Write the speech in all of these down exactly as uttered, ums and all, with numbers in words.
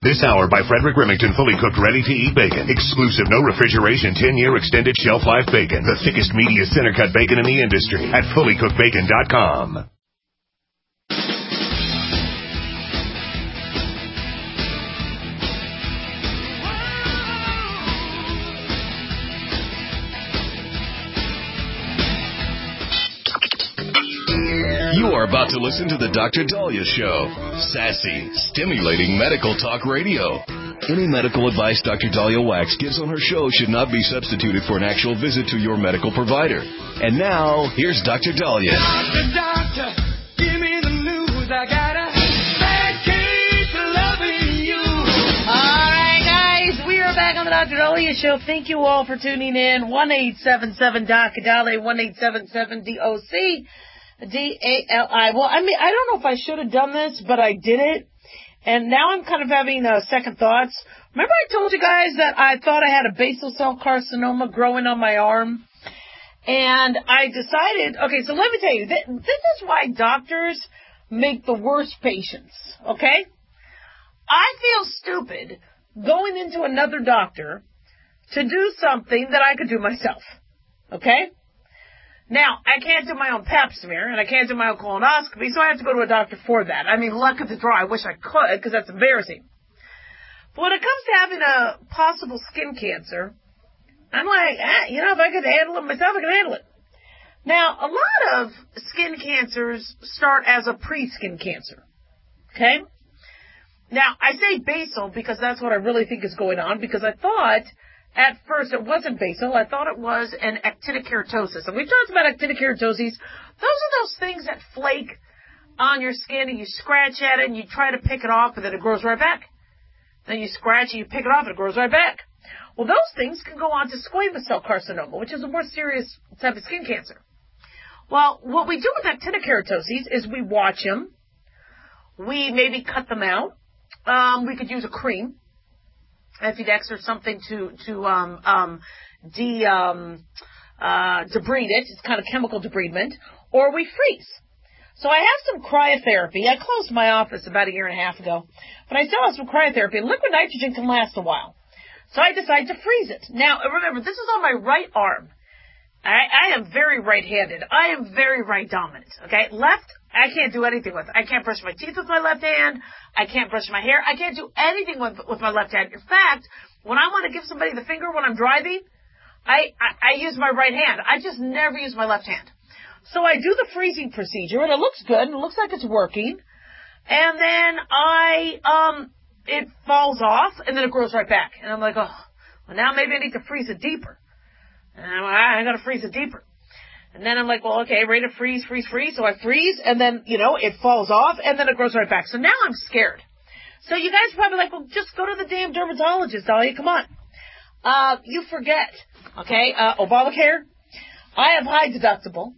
This hour by Frederick Remington, fully cooked, ready-to-eat bacon. Exclusive, no refrigeration, ten-year extended shelf life bacon. The thickest, meatiest, center-cut bacon in the industry at fully cooked bacon dot com. You are about to listen to the Doctor Dahlia Show. Sassy, stimulating medical talk radio. Any medical advice Doctor Dahlia Wax gives on her show should not be substituted for an actual visit to your medical provider. And now, here's Doctor Dahlia. Doctor, doctor, give me the news. I got a bad case of loving you. All right, guys, we are back on the Doctor Dahlia Show. Thank you all for tuning in. one eight seven seven D O C Dahlia, one eight seven seven D O C. D A L I. Well, I mean, I don't know if I should have done this, but I did it. And now I'm kind of having uh, second thoughts. Remember I told you guys that I thought I had a basal cell carcinoma growing on my arm? And I decided, okay, so let me tell you, th- this is why doctors make the worst patients, okay? I feel stupid going into another doctor to do something that I could do myself, okay? Now, I can't do my own pap smear, and I can't do my own colonoscopy, so I have to go to a doctor for that. I mean, luck of the draw. I wish I could, because that's embarrassing. But when it comes to having a possible skin cancer, I'm like, eh, you know, if I could handle it myself, I could handle it. Now, a lot of skin cancers start as a pre-skin cancer, okay? Now, I say basal because that's what I really think is going on, because I thought at first it wasn't basal. I thought it was an actinic keratosis. And we've talked about actinic keratoses. Those are those things that flake on your skin and you scratch at it and you try to pick it off and then it grows right back. Then you scratch and you pick it off and it grows right back. Well, those things can go on to squamous cell carcinoma, which is a more serious type of skin cancer. Well, what we do with actinic keratoses is we watch them. We maybe cut them out. Um, we could use a cream. Efidex or something to to um um de um uh debride it. It's kind of chemical debridement, or we freeze. So I have some cryotherapy. I closed my office about a year and a half ago, but I still have some cryotherapy. And liquid nitrogen can last a while, so I decided to freeze it. Now remember, this is on my right arm. I, I am very right-handed. I am very right dominant. Okay, left. I can't do anything with it. I can't brush my teeth with my left hand. I can't brush my hair. I can't do anything with with my left hand. In fact, when I want to give somebody the finger when I'm driving, I, I, I use my right hand. I just never use my left hand. So I do the freezing procedure, and it looks good, and it looks like it's working. And then I, um, it falls off, and then it grows right back. And I'm like, oh, well, now maybe I need to freeze it deeper. And I'm like, I got to freeze it deeper. And then I'm like, well, okay, ready to freeze, freeze, freeze. So I freeze, and then, you know, it falls off, and then it grows right back. So now I'm scared. So you guys are probably like, well, just go to the damn dermatologist, Dahlia. Come on. Uh, you forget, okay, uh, Obamacare. I have high deductible.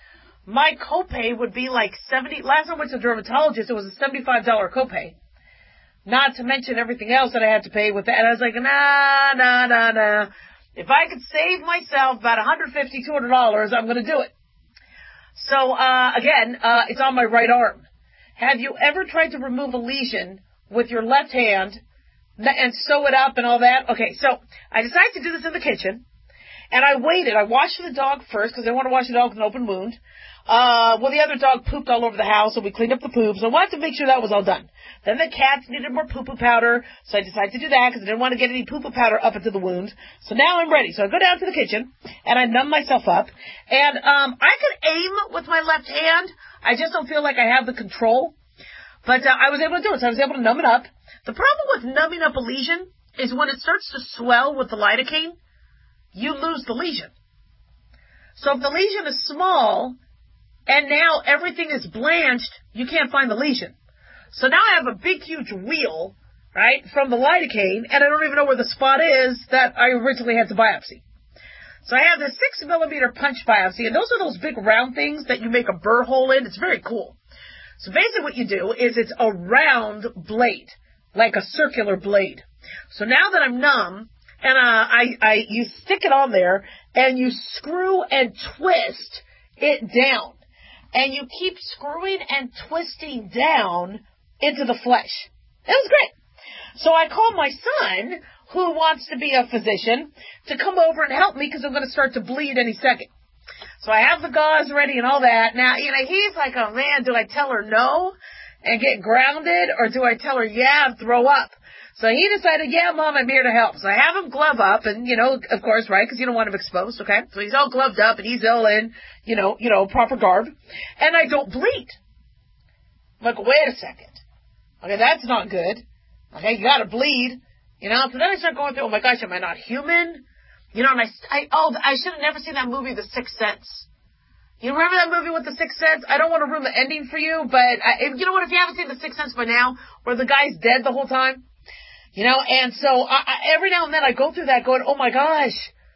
My copay would be like seventy. Last time I went to the dermatologist, it was a seventy-five dollars copay. Not to mention everything else that I had to pay with that. And I was like, nah, nah, nah, nah. If I could save myself about one hundred fifty dollars, two hundred dollars, I'm going to do it. So, uh, again, uh, it's on my right arm. Have you ever tried to remove a lesion with your left hand and sew it up and all that? Okay, so I decided to do this in the kitchen, and I waited. I washed the dog first because I want to wash the dog with an open wound. Uh, well, the other dog pooped all over the house, so we cleaned up the poop. So I wanted to make sure that was all done. Then the cats needed more poo-poo powder, so I decided to do that because I didn't want to get any poo-poo powder up into the wound. So now I'm ready. So I go down to the kitchen, and I numb myself up. And um, I could aim with my left hand. I just don't feel like I have the control. But uh, I was able to do it, so I was able to numb it up. The problem with numbing up a lesion is when it starts to swell with the lidocaine, you lose the lesion. So if the lesion is small, and now everything is blanched, you can't find the lesion. So now I have a big, huge wheel, right, from the lidocaine, and I don't even know where the spot is that I originally had to biopsy. So I have this six millimeter punch biopsy, and those are those big round things that you make a burr hole in. It's very cool. So basically what you do is it's a round blade, like a circular blade. So now that I'm numb, and uh, I, I, you stick it on there, and you screw and twist it down. And you keep screwing and twisting down into the flesh. It was great. So I called my son, who wants to be a physician, to come over and help me because I'm going to start to bleed any second. So I have the gauze ready and all that. Now, you know, he's like, oh, man, do I tell her no and get grounded, or do I tell her yeah and throw up? So he decided, yeah, Mom, I'm here to help. So I have him glove up, and, you know, of course, right, because you don't want him exposed, okay? So he's all gloved up, and he's all in, you know, you know, proper garb. And I don't bleed. I'm like, wait a second. Okay, that's not good. Okay, you got to bleed. You know, so then I start going through, oh, my gosh, am I not human? You know, and I, I oh, I should have never seen that movie, The Sixth Sense. You remember that movie with The Sixth Sense? I don't want to ruin the ending for you, but I, you know what? If you haven't seen The Sixth Sense by now, where the guy's dead the whole time, you know, and so I, I, every now and then I go through that going, oh my gosh,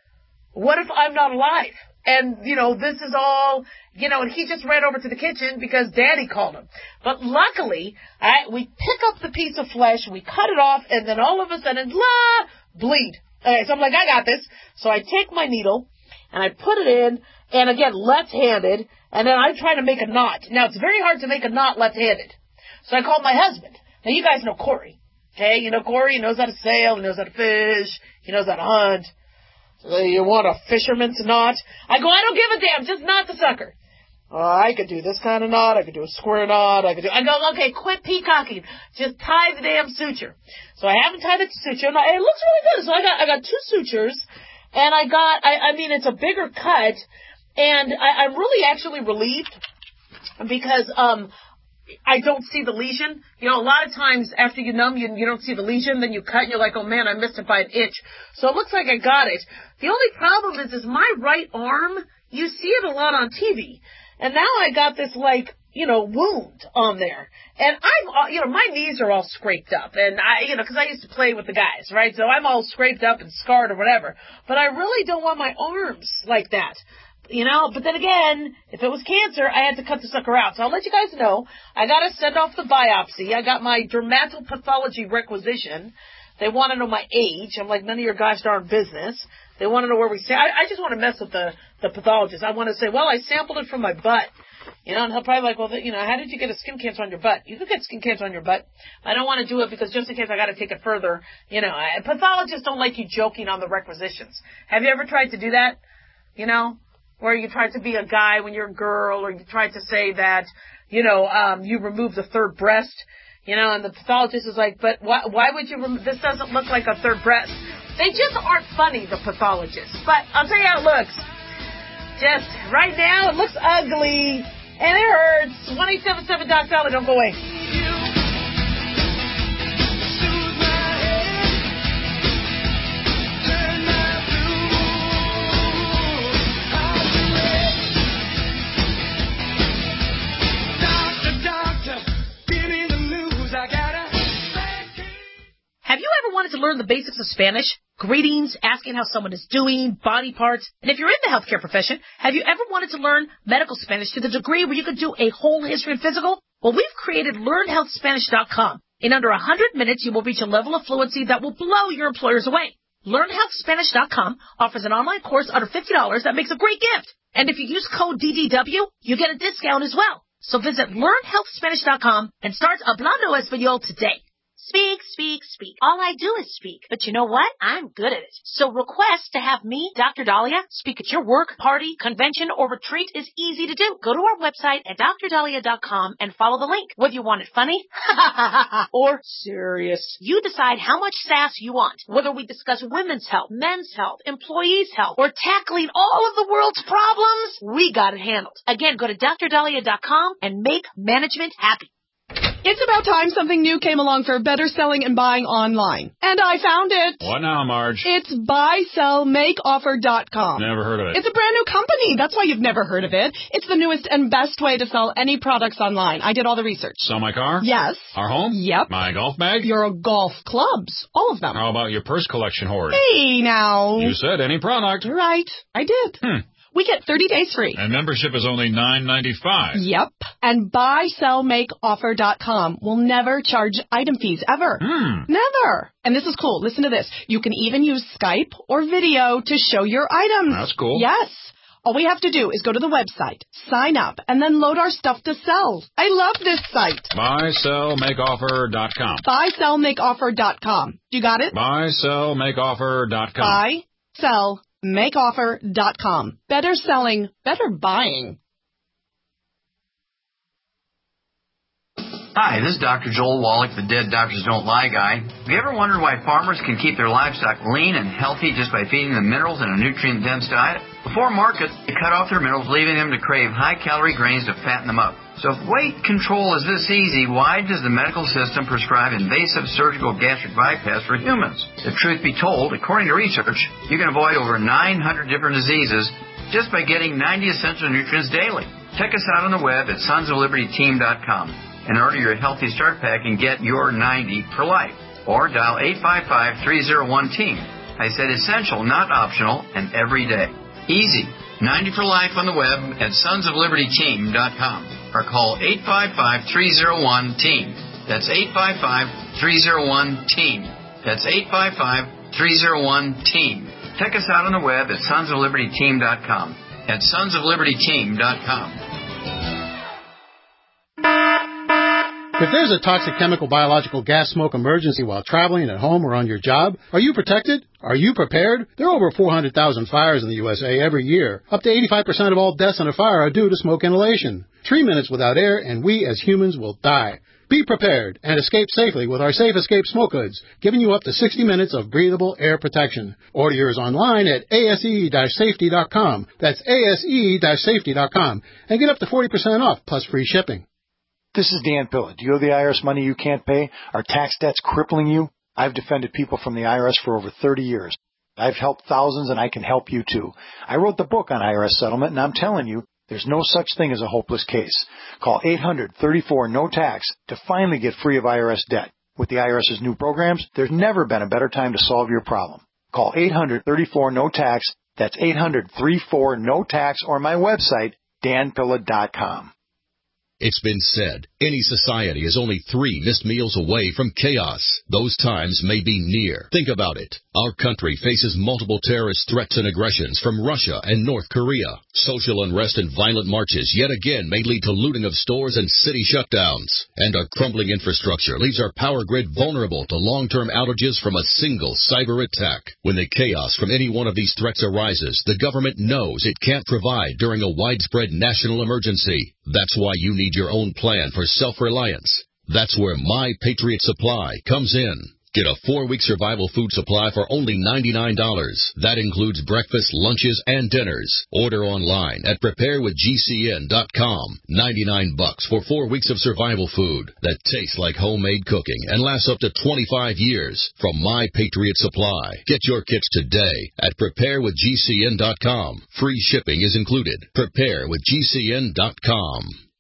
what if I'm not alive? And, you know, this is all, you know, and he just ran over to the kitchen because Daddy called him. But luckily, I, we pick up the piece of flesh, we cut it off, and then all of a sudden, la, bleed. Okay, so I'm like, I got this. So I take my needle, and I put it in, and again, left-handed, and then I try to make a knot. Now, it's very hard to make a knot left-handed. So I called my husband. Now, you guys know Corey. Okay, you know Corey, he knows how to sail, he knows how to fish, he knows how to hunt. So you want a fisherman's knot? I go, I don't give a damn, just knot the sucker. Oh, I could do this kind of knot, I could do a square knot, I could do, I go, okay, quit peacocking, just tie the damn suture. So I haven't tied the suture, and it looks really good. So I got, I got two sutures, and I got, I, I mean, it's a bigger cut, and I, I'm really actually relieved, because, um, I don't see the lesion. You know, a lot of times after you numb, you, you don't see the lesion, then you cut and you're like, oh man, I missed it by an inch. So it looks like I got it. The only problem is, is my right arm, you see it a lot on T V. And now I got this like, you know, wound on there. And I'm, you know, my knees are all scraped up. And I, you know, because I used to play with the guys, right? So I'm all scraped up and scarred or whatever. But I really don't want my arms like that. You know, but then again, if it was cancer, I had to cut the sucker out. So I'll let you guys know. I got to send off the biopsy. I got my dermatopathology requisition. They want to know my age. I'm like, none of your gosh darn business. They want to know where we stay. I, I just want to mess with the, the pathologist. I want to say, well, I sampled it from my butt. You know, and he'll probably be like, well, you know, how did you get a skin cancer on your butt? You could get skin cancer on your butt. I don't want to do it because just in case I got to take it further. You know, pathologists don't like you joking on the requisitions. Have you ever tried to do that? You know? Where you tried to be a guy when you're a girl, or you tried to say that, you know, um, you removed the third breast, you know, and the pathologist is like, but why, why would you, rem- this doesn't look like a third breast. They just aren't funny, the pathologists. But I'll tell you how it looks. Just right now, it looks ugly, and it hurts. one eight seven seven Doc Dolly, don't go away. Have you ever wanted to learn the basics of Spanish? Greetings, asking how someone is doing, body parts. And if you're in the healthcare profession, have you ever wanted to learn medical Spanish to the degree where you could do a whole history and physical? Well, we've created learn health spanish dot com. In under one hundred minutes, you will reach a level of fluency that will blow your employers away. learn health spanish dot com offers an online course under fifty dollars that makes a great gift. And if you use code D D W, you get a discount as well. So visit learn health spanish dot com and start Hablando Español today. Speak, speak, speak. All I do is speak. But you know what? I'm good at it. So request to have me, Doctor Dahlia, speak at your work, party, convention, or retreat is easy to do. Go to our website at dr dahlia dot com and follow the link. Whether you want it funny or serious, you decide how much sass you want. Whether we discuss women's health, men's health, employees' health, or tackling all of the world's problems, we got it handled. Again, go to dr dahlia dot com and make management happy. It's about time something new came along for better selling and buying online. And I found it. What now, Marge? It's buy sell make offer dot com. Never heard of it. It's a brand new company. That's why you've never heard of it. It's the newest and best way to sell any products online. I did all the research. Sell my car? Yes. Our home? Yep. My golf bag? Your golf clubs. All of them. How about your purse collection hoard? Hey, now. You said any product. Right. I did. Hmm. We get thirty days free. And membership is only nine ninety-five. Yep. And buy sell make offer dot com will never charge item fees, ever. Hmm. Never. And this is cool. Listen to this. You can even use Skype or video to show your items. That's cool. Yes. All we have to do is go to the website, sign up, and then load our stuff to sell. I love this site. buy sell make offer dot com. buy sell make offer dot com. You got it? buy sell make offer dot com. buy sell make offer dot com. Better selling, better buying. Hi, this is Doctor Joel Wallach, the Dead Doctors Don't Lie guy. Have you ever wondered why farmers can keep their livestock lean and healthy just by feeding them minerals in a nutrient-dense diet? Before market, they cut off their minerals, leaving them to crave high-calorie grains to fatten them up. So if weight control is this easy, why does the medical system prescribe invasive surgical gastric bypass for humans? If truth be told, according to research, you can avoid over nine hundred different diseases just by getting ninety essential nutrients daily. Check us out on the web at sons of liberty team dot com. And order your Healthy Start Pack and get your ninety for life. Or dial eight five five, three oh one, team. I said essential, not optional, and every day. Easy. ninety for life on the web at sons of liberty team dot com. Or call eight five five, three oh one, team. That's eight five five, three oh one, team. That's eight five five, three oh one, team. Check us out on the web at sons of liberty team dot com. At sons of liberty team dot com. If there's a toxic chemical, biological, gas, smoke emergency while traveling at home or on your job, are you protected? Are you prepared? There are over four hundred thousand fires in the U S A every year. Up to eighty-five percent of all deaths in a fire are due to smoke inhalation. Three minutes without air and we as humans will die. Be prepared and escape safely with our Safe Escape Smoke Hoods, giving you up to sixty minutes of breathable air protection. Order yours online at A S E safety dot com. That's A S E safety dot com. And get up to forty percent off plus free shipping. This is Dan Pilla. Do you owe the I R S money you can't pay? Are tax debts crippling you? I've defended people from the I R S for over thirty years. I've helped thousands, and I can help you, too. I wrote the book on I R S settlement, and I'm telling you, there's no such thing as a hopeless case. Call eight hundred, thirty-four, no tax to finally get free of I R S debt. With the IRS's new programs, there's never been a better time to solve your problem. Call eight hundred, thirty-four, no tax. That's eight hundred, thirty-four, no tax, or my website, dan pilla dot com. It's been said, any society is only three missed meals away from chaos. Those times may be near. Think about it. Our country faces multiple terrorist threats and aggressions from Russia and North Korea. Social unrest and violent marches yet again may lead to looting of stores and city shutdowns. And our crumbling infrastructure leaves our power grid vulnerable to long-term outages from a single cyber attack. When the chaos from any one of these threats arises, the government knows it can't provide during a widespread national emergency. That's why you need your own plan for self-reliance. That's where My Patriot Supply comes in. Get a four-week survival food supply for only ninety-nine dollars. That includes breakfast, lunches, and dinners. Order online at prepare with G C N dot com. ninety-nine bucks for four weeks of survival food that tastes like homemade cooking and lasts up to twenty-five years from My Patriot Supply. Get your kits today at prepare with G C N dot com. Free shipping is included. prepare with G C N dot com.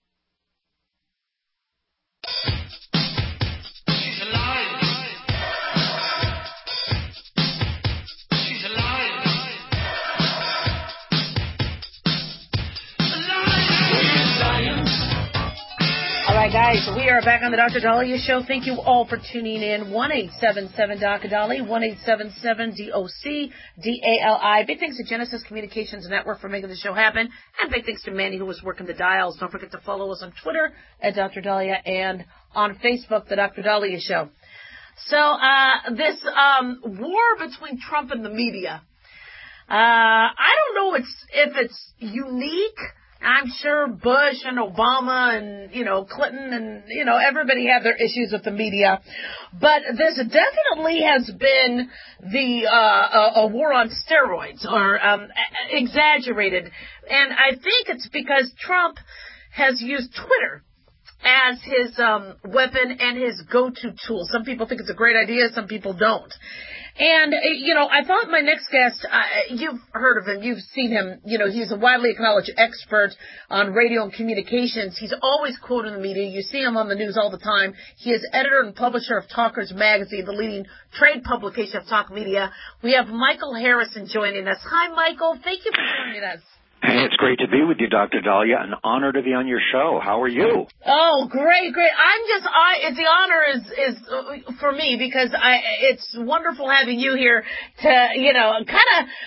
Guys, we are back on the Doctor Dahlia Show. Thank you all for tuning in. one eight seven seven, D O C, Dali, one eight seven seven, D O C, D A L I. Big thanks to Genesis Communications Network for making the show happen. And big thanks to Manny, who was working the dials. Don't forget to follow us on Twitter at Doctor Dahlia and on Facebook, the Doctor Dahlia Show. So, uh, this um, war between Trump and the media, uh, I don't know it's, if it's unique. I'm sure Bush and Obama and, you know, Clinton and, you know, everybody had their issues with the media. But this definitely has been the uh, a, a war on steroids or um, exaggerated. And I think it's because Trump has used Twitter as his um, weapon and his go-to tool. Some people think it's a great idea. Some people don't. And, you know, I thought my next guest, uh, you've heard of him, you've seen him, you know, he's a widely acknowledged expert on radio and communications. He's always quoted in the media. You see him on the news all the time. He is editor and publisher of Talkers Magazine, the leading trade publication of talk media. We have Michael Harrison joining us. Hi, Michael. Thank you for joining us. Hey, it's great to be with you, Doctor Dahlia. An honor to be on your show. How are you? Oh, great, great. I'm just, I, it's the honor is, is uh, for me because I, it's wonderful having you here to, you know, kind of,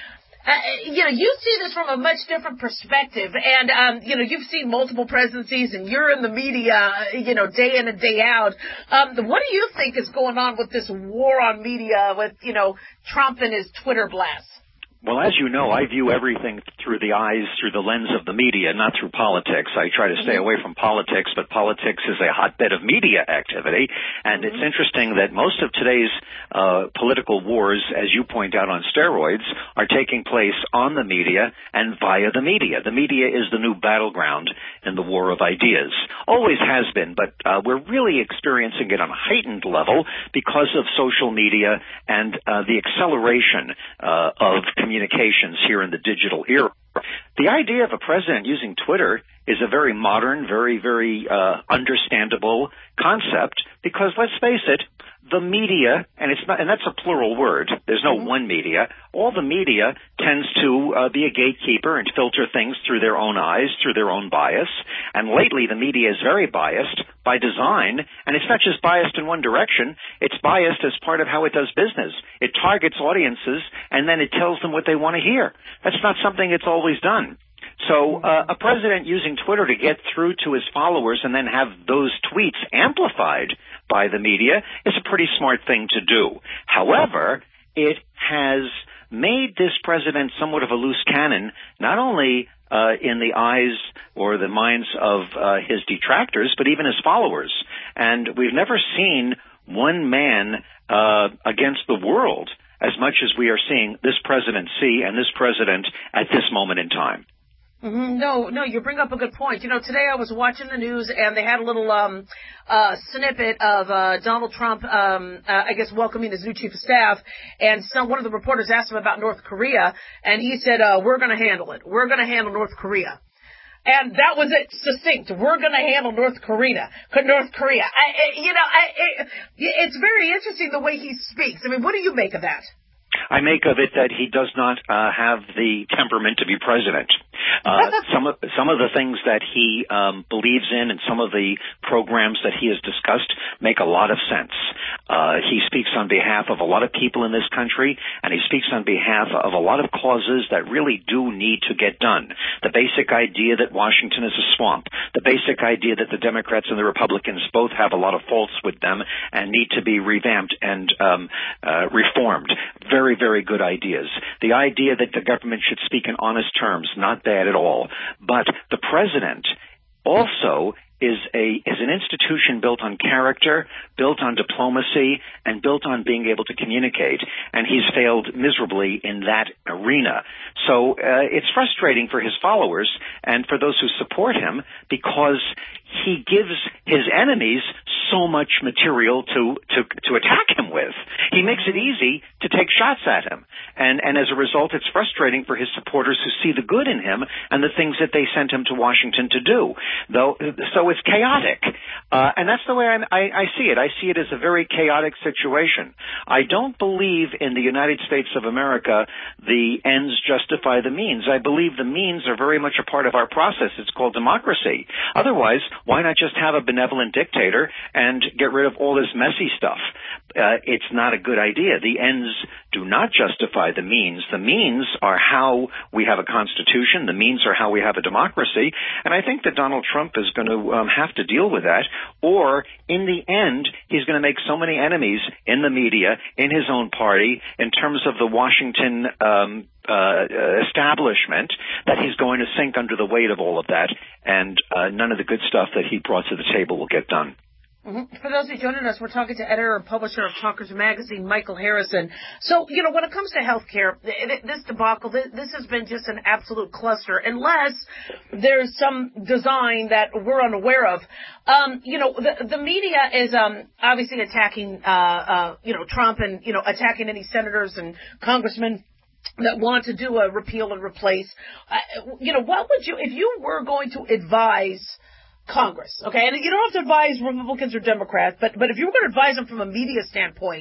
Uh, you know, you see this from a much different perspective, and um, you know, you've seen multiple presidencies, and you're in the media, you know, day in and day out. Um, what do you think is going on with this war on media, with you know Trump and his Twitter blasts? Well, as you know, I view everything through the eyes, through the lens of the media, not through politics. I try to stay away from politics, but politics is a hotbed of media activity. And it's interesting that most of today's uh, political wars, as you point out on steroids, are taking place on the media and via the media. The media is the new battleground in the war of ideas. Always has been, but uh, we're really experiencing it on a heightened level because of social media and uh, the acceleration uh, of communications here in the digital era. The idea of a president using Twitter is a very modern, very, very uh, understandable concept because, let's face it, the media, and it's not, and that's a plural word. There's no mm-hmm. one media. All the media tends to uh, be a gatekeeper and filter things through their own eyes, through their own bias. And lately, the media is very biased by design, and it's not just biased in one direction. It's biased as part of how it does business. It targets audiences, and then it tells them what they want to hear. That's not something it's always done. So uh, a president using Twitter to get through to his followers and then have those tweets amplified by the media is a pretty smart thing to do. However, it has made this president somewhat of a loose cannon, not only uh, in the eyes or the minds of uh, his detractors, but even his followers. And we've never seen one man uh, against the world as much as we are seeing this president see and this president at this moment in time. Mm-hmm. No, no, you bring up a good point. You know, today I was watching the news and they had a little um, uh, snippet of uh, Donald Trump, um, uh, I guess, welcoming his new chief of staff. And some one of the reporters asked him about North Korea, and he said, uh, "We're going to handle it. We're going to handle North Korea." And that was it, succinct. We're going to handle North Korea. North Korea. I, you know, I, it, it's very interesting the way he speaks. I mean, what do you make of that? I make of it that he does not uh, have the temperament to be president. Uh, some of some of the things that he um, believes in and some of the programs that he has discussed make a lot of sense. Uh, he speaks on behalf of a lot of people in this country, and he speaks on behalf of a lot of causes that really do need to get done. The basic idea that Washington is a swamp, the basic idea that the Democrats and the Republicans both have a lot of faults with them and need to be revamped and um, uh, reformed. Very, very good ideas. The idea that the government should speak in honest terms, not bad at all. But the president also is a is an institution built on character, built on diplomacy, and built on being able to communicate, and he's failed miserably in that arena. So uh, it's frustrating for his followers and for those who support him because he gives his enemies so much material to, to, to attack him with. He makes it easy to take shots at him. And, and as a result, it's frustrating for his supporters who see the good in him and the things that they sent him to Washington to do. Though, so it's chaotic. Uh, and that's the way I'm, I, I see it. I see it as a very chaotic situation. I don't believe in the United States of America the ends justify the means. I believe the means are very much a part of our process. It's called democracy. Otherwise, why not just have a benevolent dictator and get rid of all this messy stuff? Uh, it's not a good idea. The ends do not justify the means. The means are how we have a constitution. The means are how we have a democracy. And I think that Donald Trump is going to um, have to deal with that, or in the end, he's going to make so many enemies in the media, in his own party, in terms of the Washington um, uh, establishment, that he's going to sink under the weight of all of that, and uh, none of the good stuff that he brought to the table will get done. Mm-hmm. For those who are joining us, we're talking to editor and publisher of Talkers Magazine, Michael Harrison. So, you know, when it comes to health care, this debacle, this has been just an absolute cluster, unless there's some design that we're unaware of. Um, you know, the, the media is um, obviously attacking, uh, uh, you know, Trump and, you know, attacking any senators and congressmen that want to do a repeal and replace. Uh, you know, what would you, if you were going to advise Congress, okay, and you don't have to advise Republicans or Democrats, but but if you were going to advise them from a media standpoint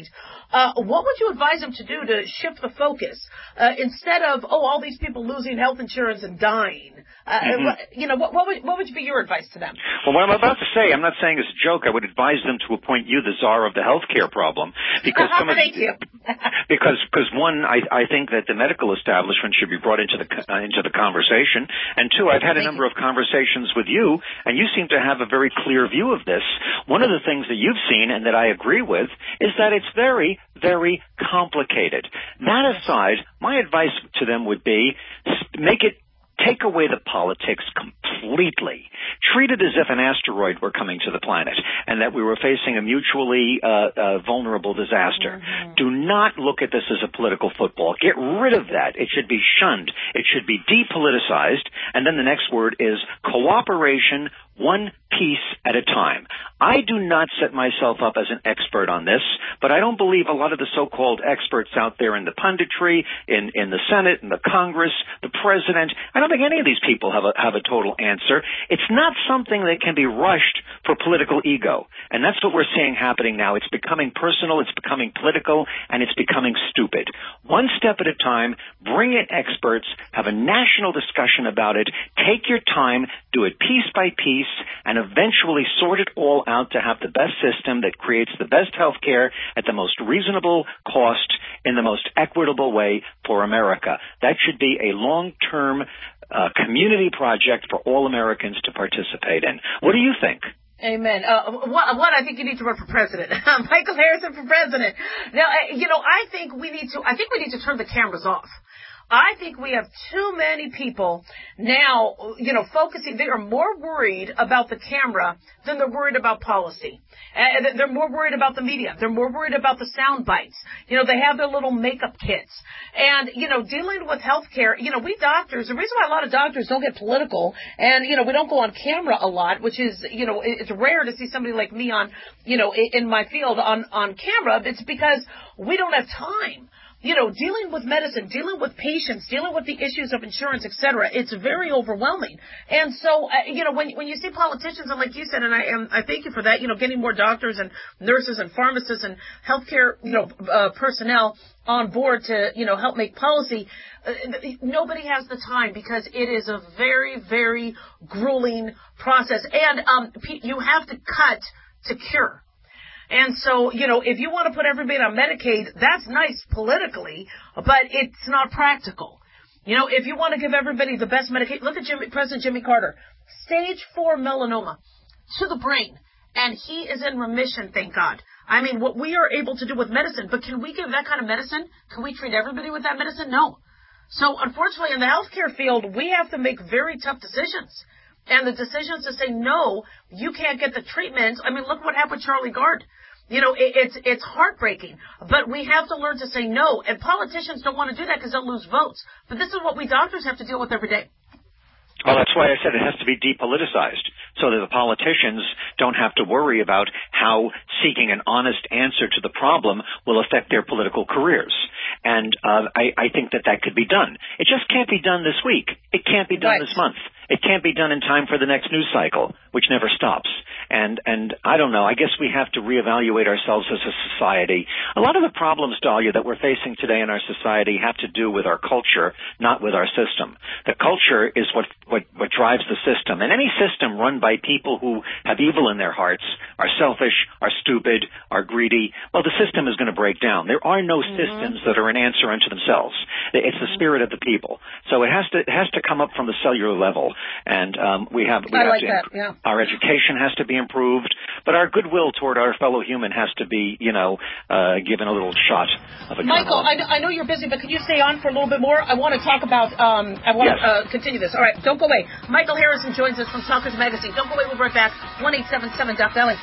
Uh, what would you advise them to do to shift the focus uh, instead of, oh, all these people losing health insurance and dying? Uh, Mm-hmm. what, you know, what, what, would, what would be your advice to them? Well, what I'm about to say, I'm not saying as a joke. I would advise them to appoint you the czar of the healthcare problem, because some of Thank you. because because one, I I think that the medical establishment should be brought into the uh, into the conversation, and two, I've had a Thank number you. of conversations with you, and you seem to have a very clear view of this. One of the things that you've seen and that I agree with is that it's very, very complicated. That aside, my advice to them would be make it. Take away the politics completely. Treat it as if an asteroid were coming to the planet and that we were facing a mutually uh, uh, vulnerable disaster. Mm-hmm. Do not look at this as a political football. Get rid of that. It should be shunned. It should be depoliticized. And then the next word is cooperation, one piece at a time. I do not set myself up as an expert on this, but I don't believe a lot of the so-called experts out there in the punditry, in, in the Senate, in the Congress, the president, I don't think any of these people have a, have a total answer. It's not something that can be rushed for political ego. And that's what we're seeing happening now. It's becoming personal, it's becoming political, and it's becoming stupid. One step at a time, bring in experts, have a national discussion about it, take your time, do it piece by piece, and eventually sort it all out to have the best system that creates the best health care at the most reasonable cost in the most equitable way for America. That should be a long-term uh, community project for all Americans to participate in. What do you think? Amen. Uh, one, one, I think you need to run for president. Michael Harrison for president. Now, you know, I think we need to, I think we need to turn the cameras off. I think we have too many people now, you know, focusing. They are more worried about the camera than they're worried about policy. And they're more worried about the media. They're more worried about the sound bites. You know, they have their little makeup kits. And, you know, dealing with healthcare, you know, we doctors, the reason why a lot of doctors don't get political and, you know, we don't go on camera a lot, which is, you know, it's rare to see somebody like me on, you know, in my field on, on camera. It's because we don't have time. You know, dealing with medicine, dealing with patients, dealing with the issues of insurance, et cetera, it's very overwhelming. And so, uh, you know, when when you see politicians, and like you said, and I and I thank you for that, you know, getting more doctors and nurses and pharmacists and healthcare, you know, uh, personnel on board to, you know, help make policy, uh, nobody has the time because it is a very, very grueling process. And um, you have to cut to cure. And so, you know, if you want to put everybody on Medicaid, that's nice politically, but it's not practical. You know, if you want to give everybody the best Medicaid, look at Jimmy, President Jimmy Carter, stage four melanoma to the brain, and he is in remission, thank God. I mean, what we are able to do with medicine, but can we give that kind of medicine? Can we treat everybody with that medicine? No. So, unfortunately, in the healthcare field, we have to make very tough decisions. And the decisions to say, no, you can't get the treatment. I mean, look what happened with Charlie Gard. You know, it, it's it's heartbreaking, but we have to learn to say no. And politicians don't want to do that because they'll lose votes. But this is what we doctors have to deal with every day. Well, that's why I said it has to be depoliticized, so that the politicians don't have to worry about how seeking an honest answer to the problem will affect their political careers. And uh, I, I think that that could be done. It just can't be done this week. It can't be done right. this month. It can't be done in time for the next news cycle, which never stops. And and I don't know. I guess we have to reevaluate ourselves as a society. A lot of the problems, Dahlia, that we're facing today in our society have to do with our culture, not with our system. The culture is what what what drives the system. And any system run by people who have evil in their hearts, are selfish, are stupid, are greedy, well, the system is going to break down. There are no mm-hmm. systems that are an answer unto themselves. It's the spirit of the people. So it has to it has to come up from the cellular level. And um, we have, we I have like to, that, yeah. Our education has to be improved, but our goodwill toward our fellow human has to be, you know, uh, given a little shot of a Michael, I, I know you're busy, but can you stay on for a little bit more? I want to talk about, um, I want yes. to uh, continue this. All right, don't go away. Michael Harrison joins us from Talkers Magazine. Don't go away, we'll be right back. one eight seven seven Doc Valley.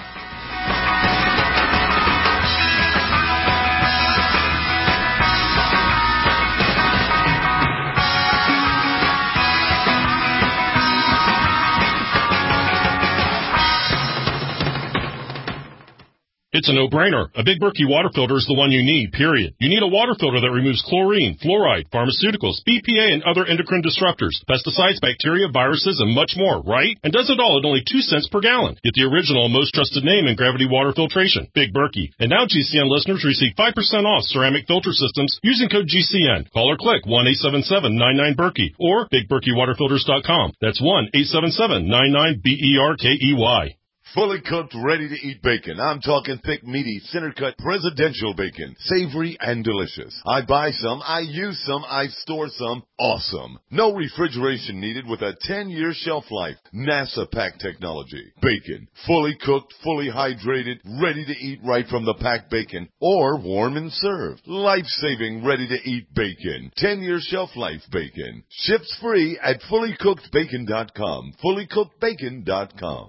It's It's a no-brainer. A Big Berkey water filter is the one you need, period. You need a water filter that removes chlorine, fluoride, pharmaceuticals, B P A, and other endocrine disruptors, pesticides, bacteria, viruses, and much more, right? And does it all at only two cents per gallon. Get the original and most trusted name in gravity water filtration, Big Berkey. And now G C N listeners receive five percent off ceramic filter systems using code G C N. Call or click one eight seven seven nine nine Berkey or big berkey water filters dot com. That's one eight seven seven nine nine B E R K E Y. Fully cooked, ready-to-eat bacon. I'm talking thick, meaty, center-cut, presidential bacon. Savory and delicious. I buy some, I use some, I store some. Awesome. No refrigeration needed with a ten-year shelf life. NASA pack technology. Bacon. Fully cooked, fully hydrated, ready to eat right from the packed bacon. Or warm and served. Life-saving, ready-to-eat bacon. ten-year shelf life bacon. Ships free at fully cooked bacon dot com. fully cooked bacon dot com.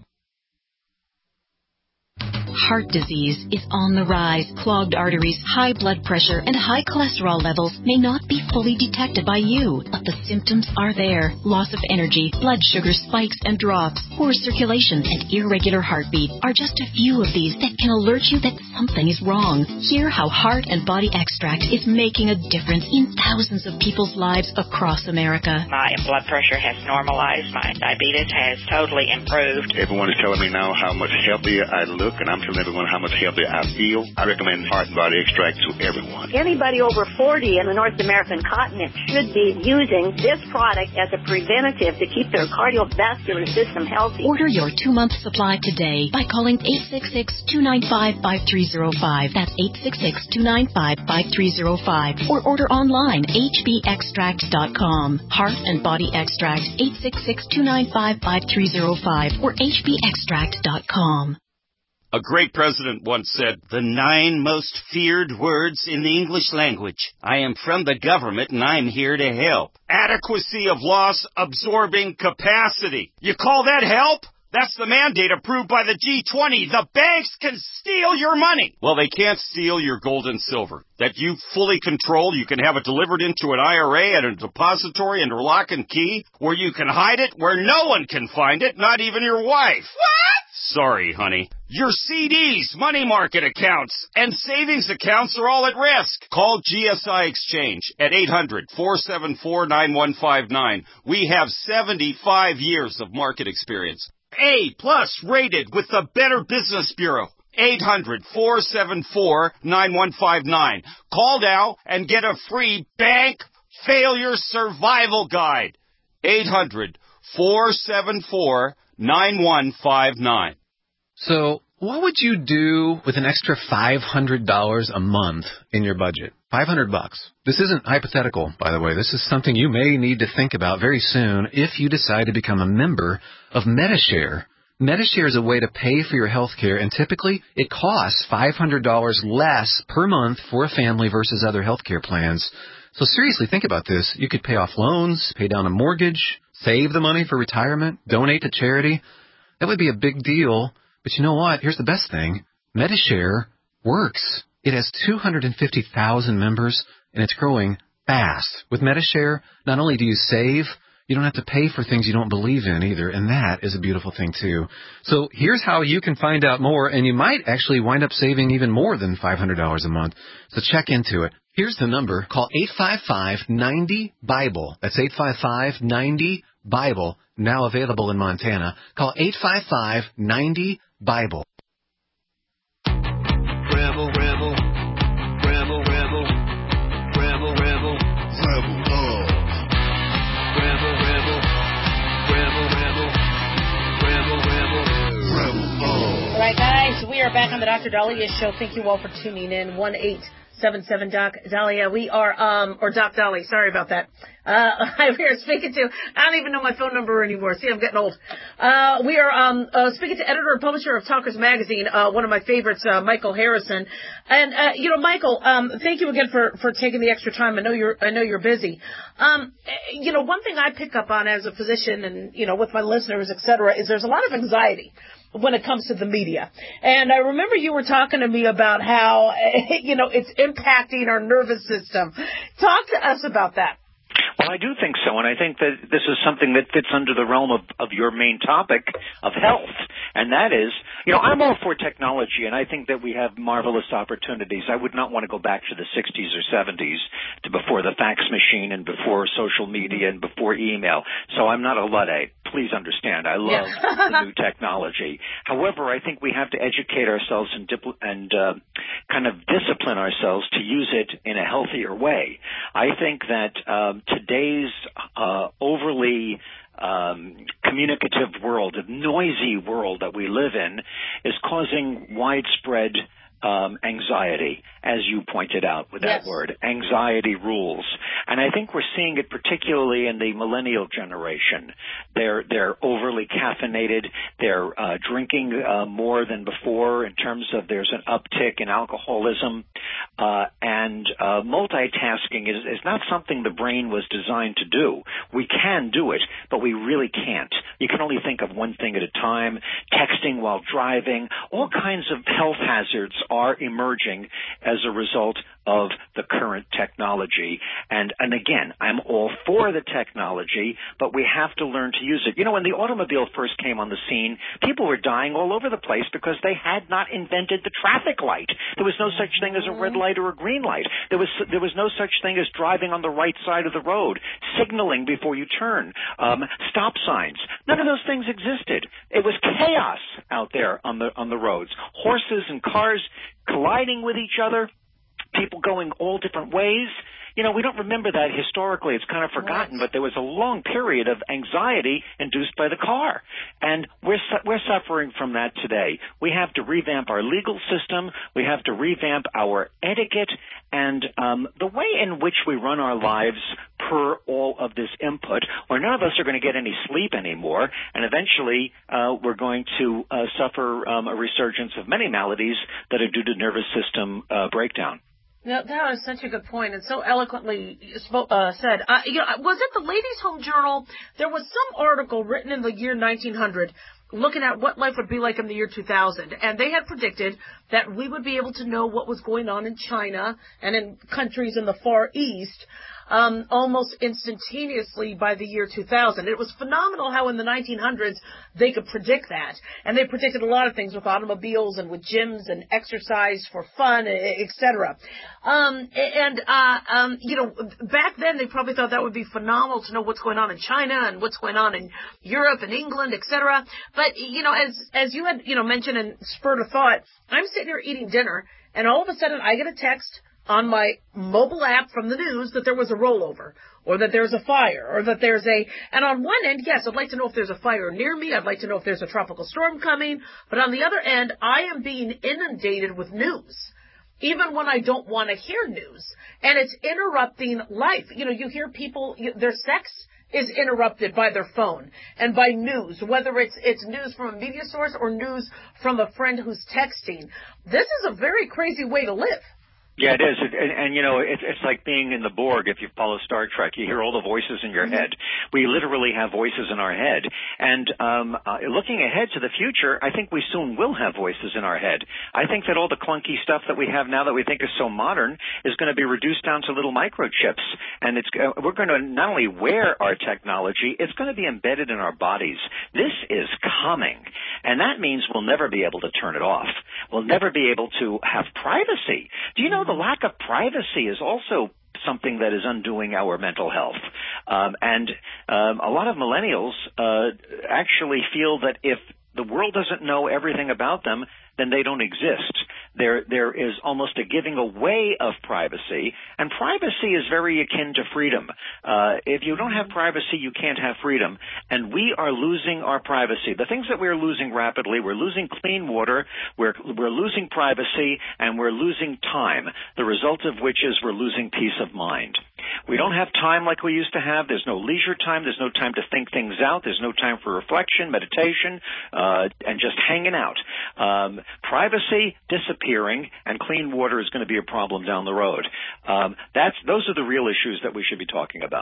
Heart disease is on the rise. Clogged arteries, high blood pressure, and high cholesterol levels may not be fully detected by you, but the symptoms are there. Loss of energy, blood sugar spikes and drops, poor circulation, and irregular heartbeat are just a few of these that can alert you that something is wrong. Hear how Heart and Body Extract is making a difference in thousands of people's lives across America. My blood pressure has normalized. My diabetes has totally improved. Everyone is telling me now how much healthier I look, and I'm telling everyone how much healthier I feel. I recommend Heart and Body Extract to everyone. Anybody over forty in the North American continent should be using this product as a preventative to keep their cardiovascular system healthy. Order your two-month supply today by calling eight six six, two nine five, five three zero five. That's eight six six, two nine five, five three zero five. Or order online, h b extract dot com. Heart and Body Extract, eight six six, two nine five, five three zero five or h b extract dot com. A great president once said, the nine most feared words in the English language. I am from the government and I'm here to help. Adequacy of loss absorbing capacity. You call that help? That's the mandate approved by the G twenty. The banks can steal your money. Well, they can't steal your gold and silver. That you fully control. You can have it delivered into an I R A at a depository under lock and key, where you can hide it where no one can find it, not even your wife. What? Sorry, honey. Your C Ds, money market accounts, and savings accounts are all at risk. Call G S I Exchange at eight hundred, four seven four, nine one five nine. We have seventy-five years of market experience. A plus rated with the Better Business Bureau. eight hundred, four seven four, nine one five nine. Call now and get a free bank failure survival guide. eight hundred, four seven four, nine one five nine. So, what would you do with an extra five hundred dollars a month in your budget? five hundred bucks. This isn't hypothetical, by the way. This is something you may need to think about very soon if you decide to become a member of MediShare. MediShare is a way to pay for your health care, and typically it costs five hundred dollars less per month for a family versus other health care plans. So seriously, think about this. You could pay off loans, pay down a mortgage, save the money for retirement, donate to charity. That would be a big deal. But you know what? Here's the best thing. MediShare works. It has two hundred fifty thousand members, and it's growing fast. With MediShare, not only do you save, you don't have to pay for things you don't believe in either, and that is a beautiful thing too. So here's how you can find out more, and you might actually wind up saving even more than five hundred dollars a month. So check into it. Here's the number. Call eight five five, nine zero, BIBLE. That's eight five five, nine zero, BIBLE. Now available in Montana. Call eight five five, nine zero, BIBLE. Rebel, rebel, rebel, rebel, rebel, rebel, rebel, oh. Rebel, rebel, rebel, rebel, rebel, rebel, rebel, oh. All right, guys, we are back on the Doctor Dahlia Show. Thank you all for tuning in. one eight seven seven Doc Dahlia. We are, um, or Doc Dolly. Sorry about that. Uh, we are speaking to, I don't even know my phone number anymore. See, I'm getting old. Uh, we are, um, uh, speaking to editor and publisher of Talkers Magazine, uh, one of my favorites, uh, Michael Harrison. And, uh, you know, Michael, um, thank you again for, for taking the extra time. I know you're, I know you're busy. Um, you know, one thing I pick up on as a physician and, you know, with my listeners, et cetera, is there's a lot of anxiety when it comes to the media. And I remember you were talking to me about how, you know, it's impacting our nervous system. Talk to us about that. Well, I do think so, and I think that this is something that fits under the realm of, of your main topic of health, and that is, you know, I'm all for technology, and I think that we have marvelous opportunities. I would not want to go back to the sixties or seventies, to before the fax machine and before social media and before email, so I'm not a Luddite. Please understand, I love yeah. the new technology. However, I think we have to educate ourselves and, dipl- and uh, kind of discipline ourselves to use it in a healthier way. I think that um, today's uh, overly um, communicative world, a noisy world that we live in, is causing widespread um, anxiety, as you pointed out with that yes. word. Anxiety rules. And I think we're seeing it particularly in the millennial generation. They're they're overly caffeinated. They're uh, drinking uh, more than before in terms of there's an uptick in alcoholism. Uh, and uh, multitasking is, is not something the brain was designed to do. We can do it, but we really can't. You can only think of one thing at a time. Texting while driving. All kinds of health hazards are emerging as a result of the current technology. And, and again, I'm all for the technology, but we have to learn to use it. You know, when the automobile first came on the scene, people were dying all over the place because they had not invented the traffic light. There was no such thing as a red light or a green light. There was, there was no such thing as driving on the right side of the road, signaling before you turn, um, stop signs. None of those things existed. It was chaos out there on the, on the roads. Horses and cars colliding with each other, people going all different ways. You know, we don't remember that historically. It's kind of forgotten, but there was a long period of anxiety induced by the car. And we're su- we're suffering from that today. We have to revamp our legal system. We have to revamp our etiquette and um, the way in which we run our lives per all of this input, or none of us are going to get any sleep anymore, and eventually uh, we're going to uh, suffer um, a resurgence of many maladies that are due to nervous system uh, breakdown. No, that was such a good point and so eloquently uh, said. Uh, you know, was it the Ladies' Home Journal? There was some article written in the year nineteen hundred looking at what life would be like in the year two thousand. And they had predicted that we would be able to know what was going on in China and in countries in the Far East um, almost instantaneously by the year two thousand. It was phenomenal how in the nineteen hundreds they could predict that. And they predicted a lot of things with automobiles and with gyms and exercise for fun, et cetera. Um, and, uh, um, you know, back then they probably thought that would be phenomenal to know what's going on in China and what's going on in Europe and England, et cetera. But, you know, as, as you had, you know, mentioned and spurred a thought, I'm sitting here eating dinner and all of a sudden I get a text on my mobile app from the news that there was a rollover or that there's a fire or that there's a, and on one end, yes, I'd like to know if there's a fire near me. I'd like to know if there's a tropical storm coming. But on the other end, I am being inundated with news, even when I don't want to hear news. And it's interrupting life. You know, you hear people, their sex is interrupted by their phone and by news, whether it's it's news from a media source or news from a friend who's texting. This is a very crazy way to live. Yeah, it is. It, and, and, you know, it, it's like being in the Borg if you follow Star Trek. You hear all the voices in your mm-hmm. head. We literally have voices in our head. And um, uh, looking ahead to the future, I think we soon will have voices in our head. I think that all the clunky stuff that we have now that we think is so modern is going to be reduced down to little microchips. And it's uh, we're going to not only wear our technology, it's going to be embedded in our bodies. This is coming. And that means we'll never be able to turn it off. We'll never be able to have privacy. Do you know the lack of privacy is also something that is undoing our mental health. Um, and um, a lot of millennials uh, actually feel that if the world doesn't know everything about them, then they don't exist. There, there is almost a giving away of privacy, and privacy is very akin to freedom. Uh, if you don't have privacy, you can't have freedom, and we are losing our privacy. The things that we're losing rapidly, we're losing clean water, we're, we're losing privacy, and we're losing time, the result of which is we're losing peace of mind. We don't have time like we used to have. There's no leisure time. There's no time to think things out. There's no time for reflection, meditation, uh, and just hanging out. Um, privacy disappearing, and clean water is going to be a problem down the road. Um, that's those are the real issues that we should be talking about.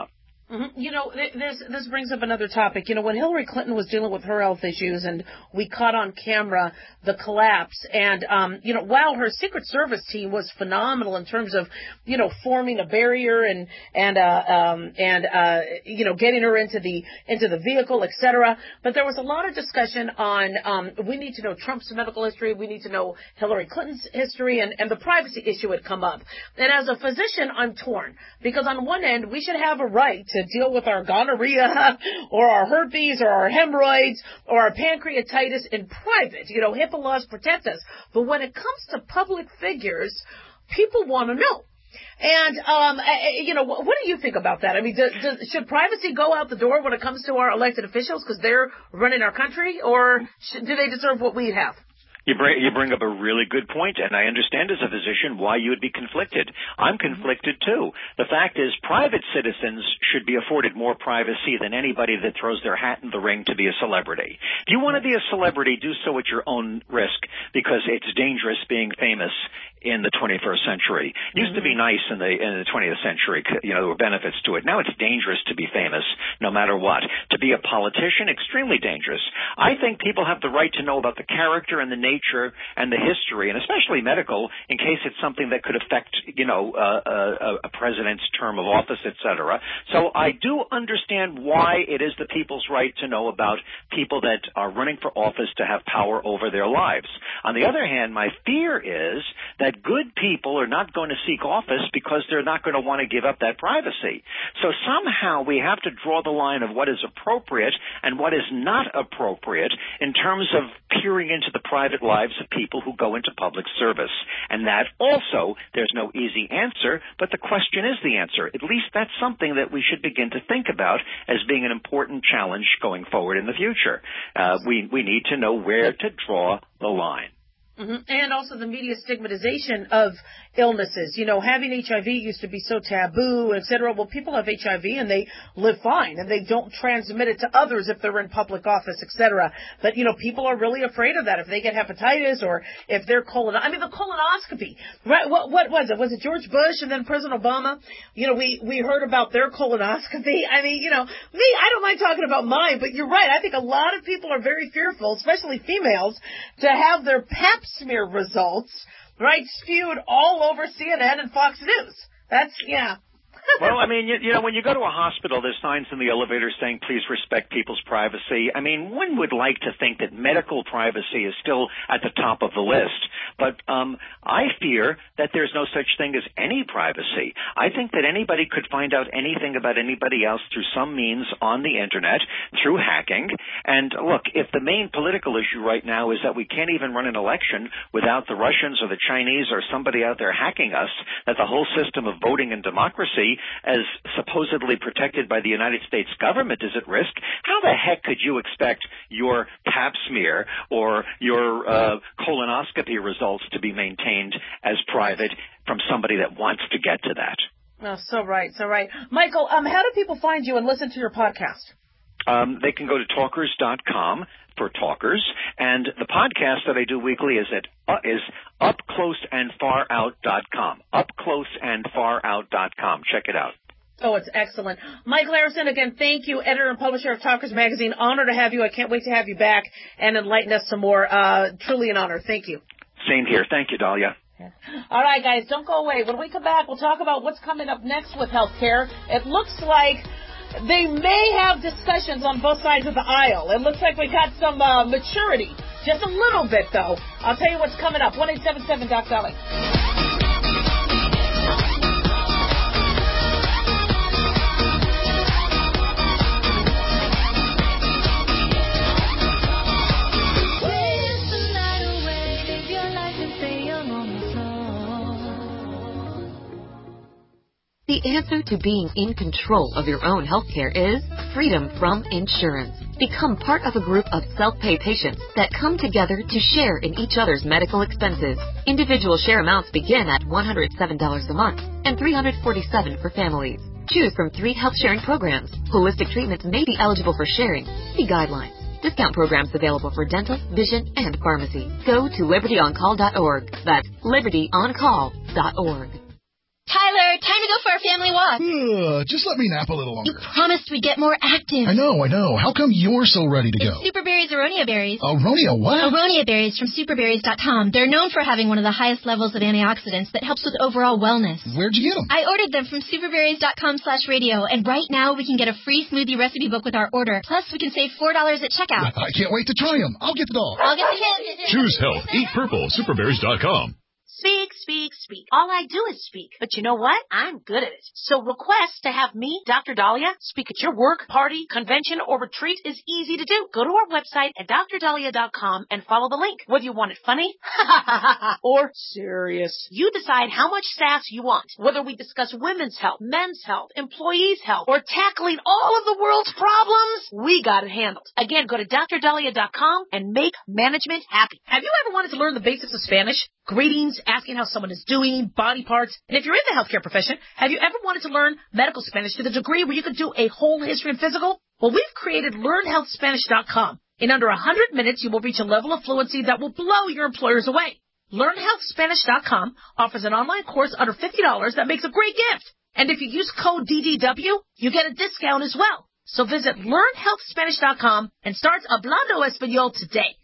Mm-hmm. You know, this this brings up another topic. You know, when Hillary Clinton was dealing with her health issues and we caught on camera the collapse, and, um, you know, while her Secret Service team was phenomenal in terms of, you know, forming a barrier and, and, uh, um, and, uh, you know, getting her into the, into the vehicle, et cetera. But there was a lot of discussion on, um, we need to know Trump's medical history. We need to know Hillary Clinton's history, and, and the privacy issue had come up. And as a physician, I'm torn because on one end, we should have a right to deal with our gonorrhea or our herpes or our hemorrhoids or our pancreatitis in private. You know, HIPAA laws protect us. But when it comes to public figures, people want to know. And, um, you know, what do you think about that? I mean, do, do, should privacy go out the door when it comes to our elected officials because they're running our country, or should, do they deserve what we have? You bring, you bring up a really good point, and I understand as a physician why you would be conflicted. I'm conflicted, too. The fact is, private citizens should be afforded more privacy than anybody that throws their hat in the ring to be a celebrity. If you want to be a celebrity, do so at your own risk, because it's dangerous being famous in the twenty-first century. It used to be nice in the in the twentieth century. You know, there were benefits to it. Now it's dangerous to be famous, no matter what. To be a politician, extremely dangerous. I think people have the right to know about the character and the nature and the history, and especially medical, in case it's something that could affect, you know, uh, a, a president's term of office, et cetera. So I do understand why it is the people's right to know about people that are running for office to have power over their lives. On the other hand, my fear is that good people are not going to seek office because they're not going to want to give up that privacy. So somehow we have to draw the line of what is appropriate and what is not appropriate in terms of peering into the private lives of people who go into public service. And that also, there's no easy answer, but the question is the answer. At least that's something that we should begin to think about as being an important challenge going forward in the future. Uh, we, we need to know where to draw the line. Mm-hmm. And also the media stigmatization of illnesses. You know, having H I V used to be so taboo, et cetera. Well, people have H I V and they live fine and they don't transmit it to others if they're in public office, et cetera. But, you know, people are really afraid of that. If they get hepatitis or if they're colon, I mean, the colonoscopy, right? What, what was it? Was it George Bush and then President Obama? You know, we, we heard about their colonoscopy. I mean, you know, me, I don't mind talking about mine, but you're right. I think a lot of people are very fearful, especially females, to have their pap smear results, right, spewed all over C N N and Fox News. That's, yeah. Well, I mean, you, you know, when you go to a hospital, there's signs in the elevator saying, please respect people's privacy. I mean, one would like to think that medical privacy is still at the top of the list. But um, I fear that there's no such thing as any privacy. I think that anybody could find out anything about anybody else through some means on the Internet, through hacking. And look, if the main political issue right now is that we can't even run an election without the Russians or the Chinese or somebody out there hacking us, that the whole system of voting and democracy, as supposedly protected by the United States government, is at risk, how the heck could you expect your pap smear or your uh, colonoscopy results to be maintained as private from somebody that wants to get to that? Oh, so right, so right. Michael, um, how do people find you and listen to your podcast? Um, they can go to talkers dot com for Talkers, and the podcast that I do weekly is at uh, is up close and far out dot com. up close and far out dot com. Check it out. Oh, it's excellent. Michael Harrison, again, thank you, editor and publisher of Talkers Magazine. Honor to have you. I can't wait to have you back and enlighten us some more. Uh, truly an honor. Thank you. Same here. Thank you, Dahlia. All right, guys, don't go away. When we come back, we'll talk about what's coming up next with healthcare. It looks like they may have discussions on both sides of the aisle. It looks like we got some uh, maturity. Just a little bit, though. I'll tell you what's coming up. one eight seven seven Doc Dolly. The answer to being in control of your own healthcare is freedom from insurance. Become part of a group of self-pay patients that come together to share in each other's medical expenses. Individual share amounts begin at one hundred seven dollars a month and three hundred forty-seven dollars for families. Choose from three health sharing programs. Holistic treatments may be eligible for sharing. See guidelines. Discount programs available for dental, vision, and pharmacy. Go to liberty on call dot org. That's liberty on call dot org. Tyler, time to go for a family walk. Uh, but just let me nap a little longer. You promised we'd get more active. I know, I know. How come you're so ready to go? It's Superberry's Aronia berries. Aronia what? Aronia berries from superberries dot com. They're known for having one of the highest levels of antioxidants that helps with overall wellness. Where'd you get them? I ordered them from superberries dot com slash radio, and right now we can get a free smoothie recipe book with our order. Plus, we can save four dollars at checkout. I can't wait to try them. I'll get the dog. I'll get the kid. Choose health. Eat purple. superberries dot com. Speak, speak, speak. All I do is speak. But you know what? I'm good at it. So request to have me, Doctor Dahlia, speak at your work, party, convention, or retreat is easy to do. Go to our website at dr dahlia dot com and follow the link. Whether you want it funny or serious, you decide how much sass you want. Whether we discuss women's health, men's health, employees' health, or tackling all of the world's problems, we got it handled. Again, go to dr dahlia dot com and make management happy. Have you ever wanted to learn the basics of Spanish? Greetings, asking how someone is doing, body parts. And if you're in the healthcare profession, have you ever wanted to learn medical Spanish to the degree where you could do a whole history and physical? Well, we've created learn health spanish dot com. In under one hundred minutes, you will reach a level of fluency that will blow your employers away. learn health spanish dot com offers an online course under fifty dollars that makes a great gift. And if you use code D D W, you get a discount as well. So visit learn health spanish dot com and start Hablando Español today.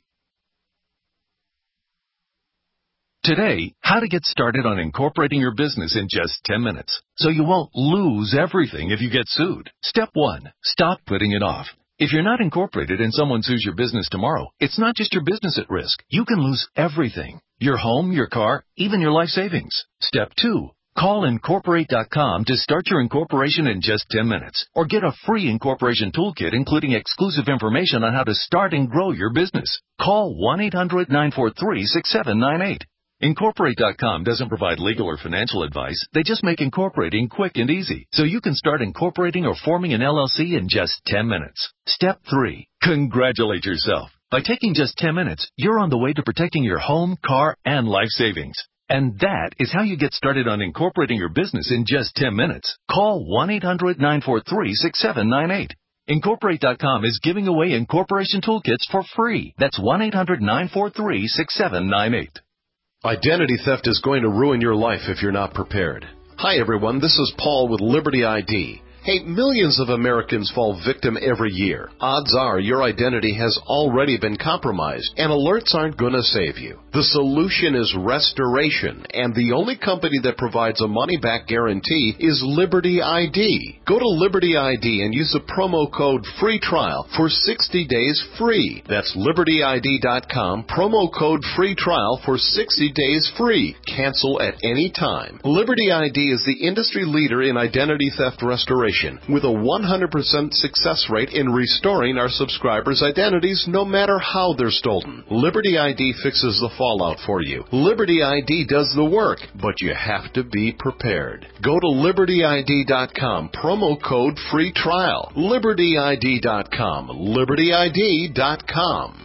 Today, how to get started on incorporating your business in just ten minutes, so you won't lose everything if you get sued. Step one, stop putting it off. If you're not incorporated and someone sues your business tomorrow, it's not just your business at risk. You can lose everything. Your home, your car, even your life savings. Step two, call incorporate dot com to start your incorporation in just ten minutes, or get a free incorporation toolkit including exclusive information on how to start and grow your business. Call one eight hundred nine four three six seven nine eight. incorporate dot com doesn't provide legal or financial advice. They just make incorporating quick and easy, so you can start incorporating or forming an L L C in just ten minutes. Step three, congratulate yourself. By taking just ten minutes, you're on the way to protecting your home, car, and life savings. And that is how you get started on incorporating your business in just ten minutes. Call one eight hundred nine four three six seven nine eight. incorporate dot com is giving away incorporation toolkits for free. That's one eight hundred nine four three six seven nine eight. Identity theft is going to ruin your life if you're not prepared. Hi everyone, this is Paul with Liberty I D. Hey, millions of Americans fall victim every year. Odds are your identity has already been compromised, and alerts aren't going to save you. The solution is restoration, and the only company that provides a money-back guarantee is Liberty I D. Go to Liberty I D and use the promo code FREE TRIAL for sixty days free. That's liberty I D dot com, promo code FREE TRIAL for sixty days free. Cancel at any time. Liberty I D is the industry leader in identity theft restoration, with a one hundred percent success rate in restoring our subscribers' identities no matter how they're stolen. Liberty I D fixes the fallout for you. Liberty I D does the work, but you have to be prepared. Go to liberty I D dot com, promo code FREE TRIAL. liberty I D dot com, liberty I D dot com.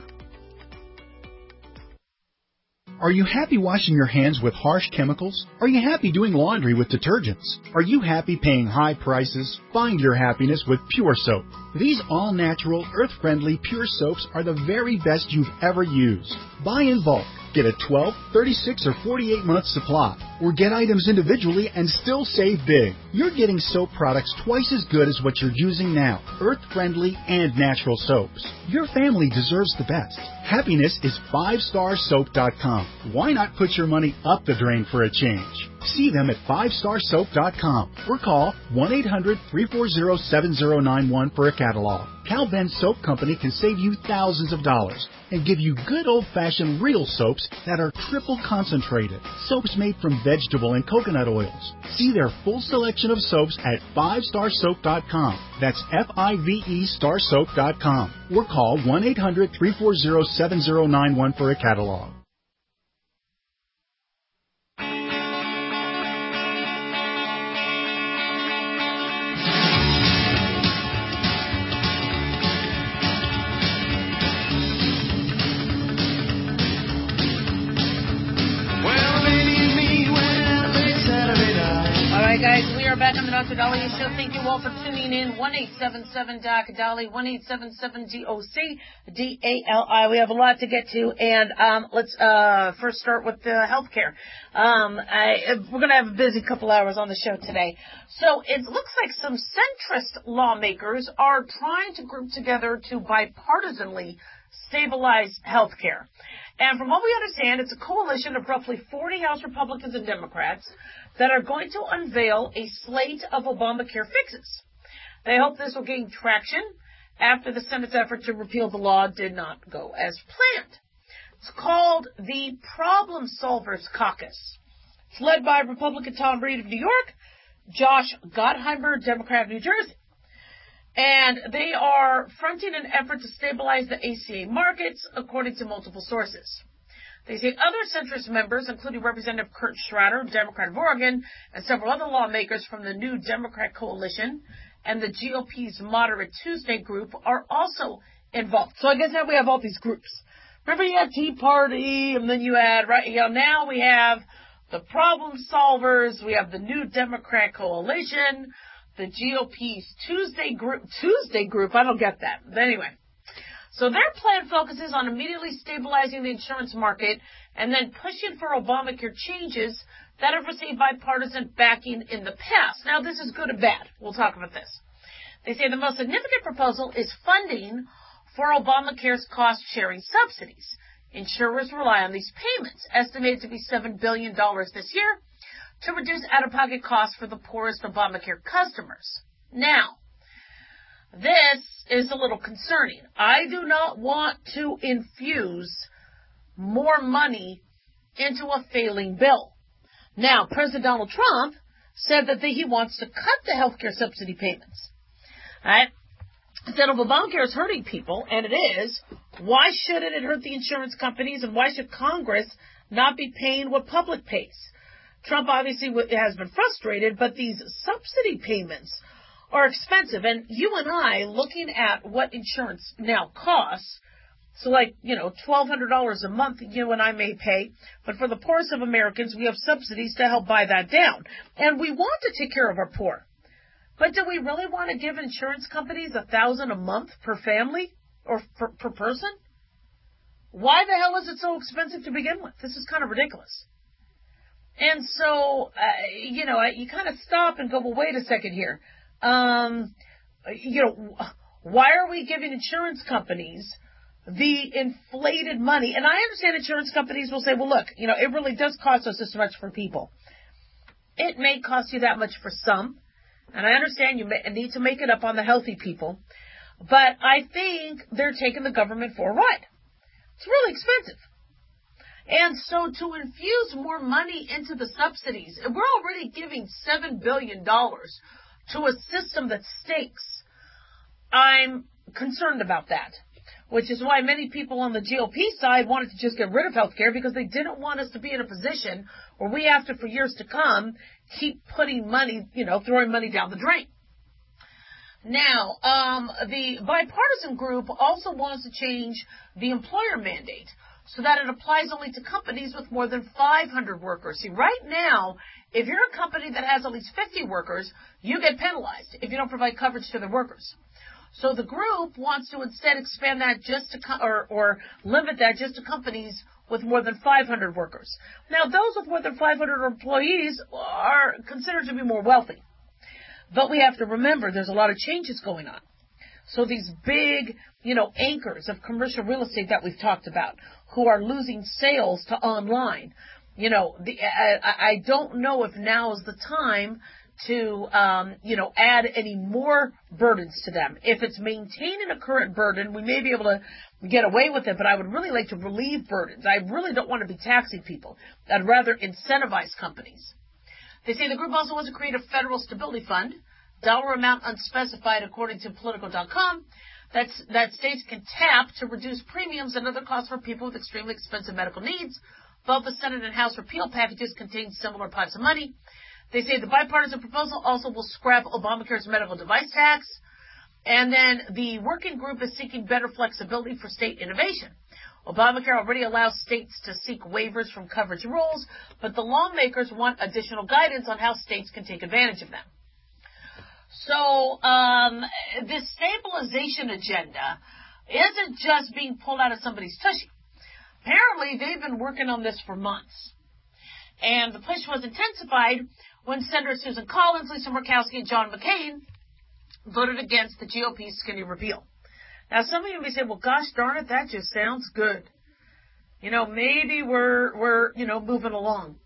Are you happy washing your hands with harsh chemicals? Are you happy doing laundry with detergents? Are you happy paying high prices? Find your happiness with Pure Soap. These all-natural, earth-friendly Pure Soaps are the very best you've ever used. Buy in bulk. Get a twelve, thirty-six, or forty-eight month supply, or get items individually and still save big. You're getting soap products twice as good as what you're using now, earth-friendly and natural soaps. Your family deserves the best. Happiness is five star soap dot com. Why not put your money up the drain for a change? See them at five star soap dot com or call one eight hundred three four zero seven zero nine one for a catalog. Cal Ben Soap Company can save you thousands of dollars and give you good old-fashioned real soaps that are triple concentrated. Soaps made from vegetable and coconut oils. See their full selection of soaps at five star soap dot com. That's F I V E star soap dot com. Or call one eight hundred three four zero seven zero nine one for a catalog. Guys, we are back on the Doctor Dahlia Show. Thank you all for tuning in. one eight seven seven D O C Dali, one eight seven seven D O C D A L I. We have a lot to get to, and um, let's uh, first start with the health care. Um, I, we're going to have a busy couple hours on the show today. So it looks like some centrist lawmakers are trying to group together to bipartisanly stabilize health care. And from what we understand, it's a coalition of roughly forty House Republicans and Democrats that are going to unveil a slate of Obamacare fixes. They hope this will gain traction after the Senate's effort to repeal the law did not go as planned. It's called the Problem Solvers Caucus. It's led by Republican Tom Reed of New York, Josh Gottheimer, Democrat of New Jersey. And they are fronting an effort to stabilize the A C A markets, according to multiple sources. They say other centrist members, including Representative Kurt Schrader, Democrat of Oregon, and several other lawmakers from the New Democrat Coalition and the G O P's Moderate Tuesday group, are also involved. So I guess now we have all these groups. Remember, you had Tea Party, and then you had, right, you know, now we have the Problem Solvers, we have the New Democrat Coalition, the G O P's Tuesday group, Tuesday group, I don't get that. But anyway. So their plan focuses on immediately stabilizing the insurance market and then pushing for Obamacare changes that have received bipartisan backing in the past. Now, this is good or bad. We'll talk about this. They say the most significant proposal is funding for Obamacare's cost-sharing subsidies. Insurers rely on these payments, estimated to be seven billion dollars this year, to reduce out-of-pocket costs for the poorest Obamacare customers. Now, this is a little concerning. I do not want to infuse more money into a failing bill. Now, President Donald Trump said that he wants to cut the health care subsidy payments. All right? He said if Obamacare is hurting people, and it is, why shouldn't it hurt the insurance companies, and why should Congress not be paying what public pays? Trump obviously has been frustrated, but these subsidy payments are expensive. And you and I, looking at what insurance now costs, so like, you know, twelve hundred dollars a month you and I may pay, but for the poorest of Americans, we have subsidies to help buy that down. And we want to take care of our poor. But do we really want to give insurance companies a thousand a month per family or per, per person? Why the hell is it so expensive to begin with? This is kind of ridiculous. And so, uh, you know, you kind of stop and go, well, wait a second here. Um, you know, why are we giving insurance companies the inflated money? And I understand insurance companies will say, well, look, you know, it really does cost us this much for people. It may cost you that much for some. And I understand you may, need to make it up on the healthy people. But I think they're taking the government for a ride. It's really expensive. And so to infuse more money into the subsidies, we're already giving seven billion dollars to a system that stinks. I'm concerned about that, which is why many people on the G O P side wanted to just get rid of health care because they didn't want us to be in a position where we have to, for years to come, keep putting money, you know, throwing money down the drain. Now, um, the bipartisan group also wants to change the employer mandate so that it applies only to companies with more than five hundred workers. See, right now, if you're a company that has at least fifty workers, you get penalized if you don't provide coverage to their workers. So the group wants to instead expand that just to, co- or, or limit that just to companies with more than five hundred workers. Now, those with more than five hundred employees are considered to be more wealthy. But we have to remember there's a lot of changes going on. So these big, you know, anchors of commercial real estate that we've talked about, who are losing sales to online, you know, the, I, I don't know if now is the time to, um, you know, add any more burdens to them. If it's maintaining a current burden, we may be able to get away with it, but I would really like to relieve burdens. I really don't want to be taxing people. I'd rather incentivize companies. They say the group also wants to create a federal stability fund, dollar amount unspecified according to Politico dot com, that's, that states can tap to reduce premiums and other costs for people with extremely expensive medical needs. Both the Senate and House repeal packages contain similar pots of money. They say the bipartisan proposal also will scrap Obamacare's medical device tax. And then the working group is seeking better flexibility for state innovation. Obamacare already allows states to seek waivers from coverage rules, but the lawmakers want additional guidance on how states can take advantage of them. So um, this stabilization agenda isn't just being pulled out of somebody's tushy. Apparently, they've been working on this for months. And the push was intensified when Senator Susan Collins, Lisa Murkowski, and John McCain voted against the G O P skinny repeal. Now, some of you may say, well, gosh darn it, that just sounds good. You know, maybe we're, we're you know, moving along.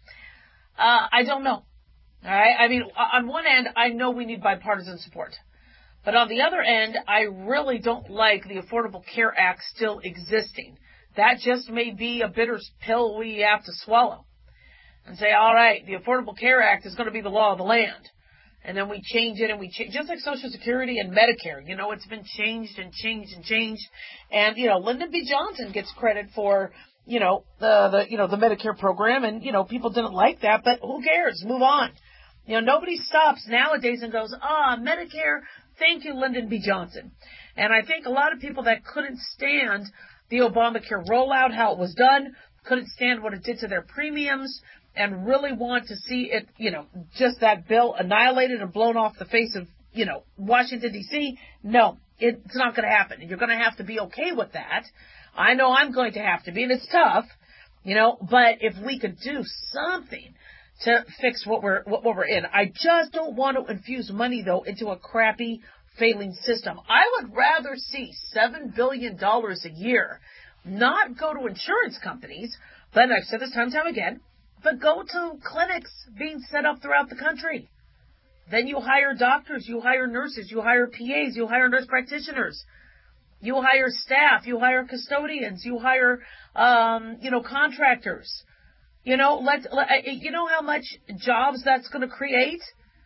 Uh, I don't know. All right? I mean, on one end, I know we need bipartisan support. But on the other end, I really don't like the Affordable Care Act still existing. That just may be a bitter pill we have to swallow. And say, all right, the Affordable Care Act is going to be the law of the land. And then we change it and we change, just like Social Security and Medicare. You know, it's been changed and changed and changed. And, you know, Lyndon B. Johnson gets credit for, you know, the, the, you know, the Medicare program. And, you know, people didn't like that, but who cares? Move on. You know, nobody stops nowadays and goes, ah, Medicare, thank you, Lyndon B. Johnson. And I think a lot of people that couldn't stand the Obamacare rollout, how it was done, couldn't stand what it did to their premiums, and really want to see it, you know, just that bill annihilated and blown off the face of, you know, Washington, D C. No, it's not going to happen. You're going to have to be okay with that. I know I'm going to have to be, and it's tough, you know, but if we could do something to fix what we're what we're in. I just don't want to infuse money, though, into a crappy, failing system. I would rather see seven billion dollars a year not go to insurance companies, but I've said this time and time again, but go to clinics being set up throughout the country. Then you hire doctors, you hire nurses, you hire P As, you hire nurse practitioners, you hire staff, you hire custodians, you hire, um, you know, contractors. You know, let's, let, you know how much jobs that's going to create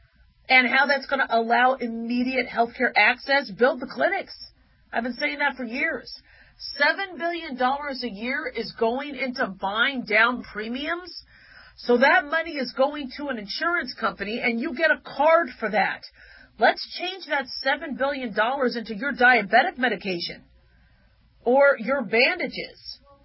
and how that's going to allow immediate healthcare access? Build the clinics. I've been saying that for years. Seven billion dollars a year is going into buying down premiums. So that money is going to an insurance company and you get a card for that. Let's change that seven billion dollars into your diabetic medication or your bandages.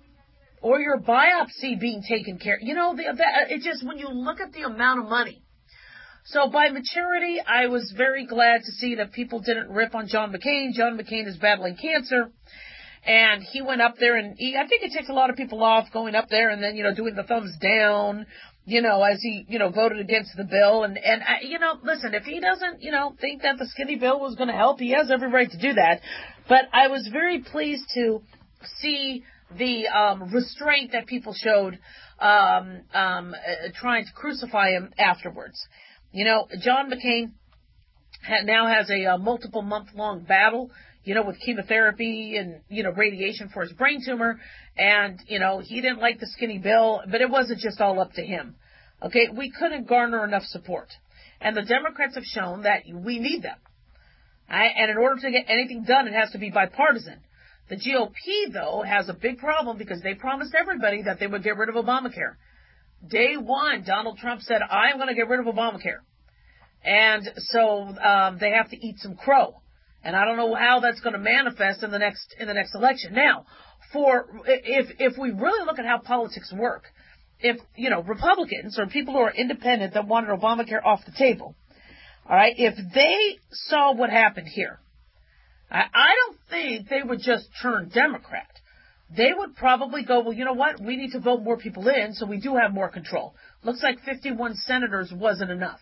Or your biopsy being taken care of. You know, the, the, it just, when you look at the amount of money. So by maturity, I was very glad to see that people didn't rip on John McCain. John McCain is battling cancer. And he went up there and he, I think it takes a lot of people off going up there and then, you know, doing the thumbs down, you know, as he, you know, voted against the bill. And, and I, you know, listen, if he doesn't, you know, think that the skinny bill was going to help, he has every right to do that. But I was very pleased to see the um, restraint that people showed um, um, uh, trying to crucify him afterwards. You know, John McCain ha- now has a uh, multiple month-long battle, you know, with chemotherapy and, you know, radiation for his brain tumor. And, you know, he didn't like the skinny bill, but it wasn't just all up to him. Okay, we couldn't garner enough support. And the Democrats have shown that we need them. Right? And in order to get anything done, it has to be bipartisan. The G O P, though, has a big problem because they promised everybody that they would get rid of Obamacare. Day one, Donald Trump said, I'm going to get rid of Obamacare. And so um, they have to eat some crow. And I don't know how that's going to manifest in the next in the next election. Now, for if if we really look at how politics work, if, you know, Republicans or people who are independent that wanted Obamacare off the table, all right, if they saw what happened here, I don't think they would just turn Democrat. They would probably go, well, you know what? We need to vote more people in so we do have more control. Looks like fifty-one senators wasn't enough.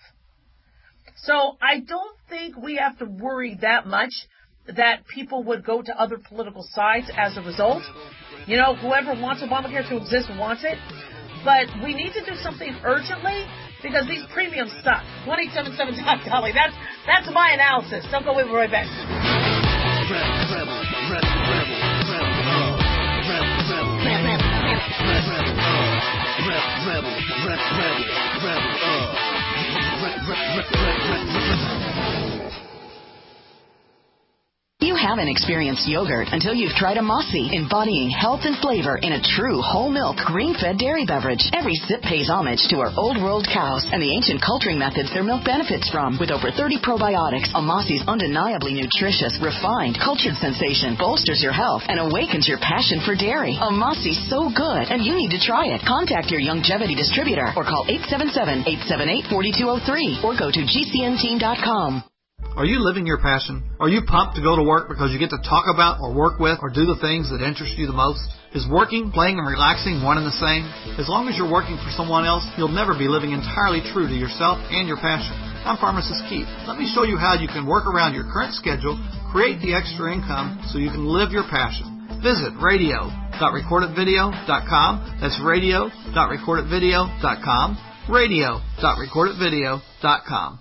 So I don't think we have to worry that much that people would go to other political sides as a result. You know, whoever wants Obamacare to exist wants it. But we need to do something urgently because these premiums suck. one eight seven seven dot Dolly. That's, that's my analysis. Don't go away. We'll be right back. Rebel, rebel, rebel, rebel, You haven't experienced yogurt until you've tried Amasi, embodying health and flavor in a true whole milk, grain-fed dairy beverage. Every sip pays homage to our old world cows and the ancient culturing methods their milk benefits from. With over thirty probiotics, Amasi's undeniably nutritious, refined, cultured sensation bolsters your health and awakens your passion for dairy. Amasi's so good, and you need to try it. Contact your Youngevity distributor or call eight seven seven, eight seven eight, four two zero three or go to G C N team dot com. Are you living your passion? Are you pumped to go to work because you get to talk about or work with or do the things that interest you the most? Is working, playing, and relaxing one and the same? As long as you're working for someone else, you'll never be living entirely true to yourself and your passion. I'm Pharmacist Keith. Let me show you how you can work around your current schedule, create the extra income so you can live your passion. Visit radio dot record it video dot com. That's radio dot record it video dot com. radio dot record it video dot com.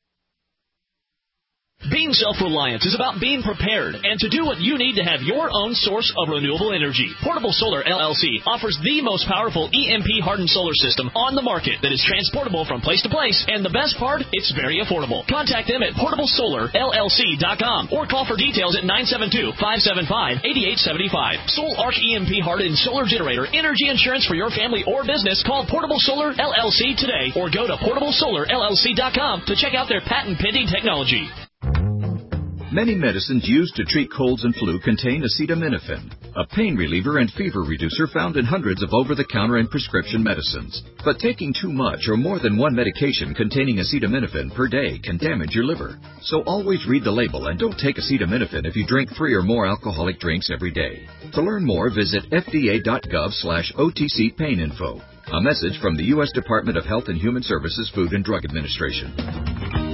Being self-reliant is about being prepared and to do what you need to have your own source of renewable energy. Portable Solar L L C offers the most powerful E M P-hardened solar system on the market that is transportable from place to place, and the best part, it's very affordable. Contact them at portable solar L L C dot com or call for details at nine seven two, five seven five, eight eight seven five. Soul Arc E M P-hardened solar generator energy insurance for your family or business. Call Portable Solar L L C today or go to portable solar L L C dot com to check out their patent-pending technology. Many medicines used to treat colds and flu contain acetaminophen, a pain reliever and fever reducer found in hundreds of over-the-counter and prescription medicines. But taking too much or more than one medication containing acetaminophen per day can damage your liver. So always read the label and don't take acetaminophen if you drink three or more alcoholic drinks every day. To learn more, visit F D A dot gov slash O T C pain info. A message from the U S Department of Health and Human Services Food and Drug Administration.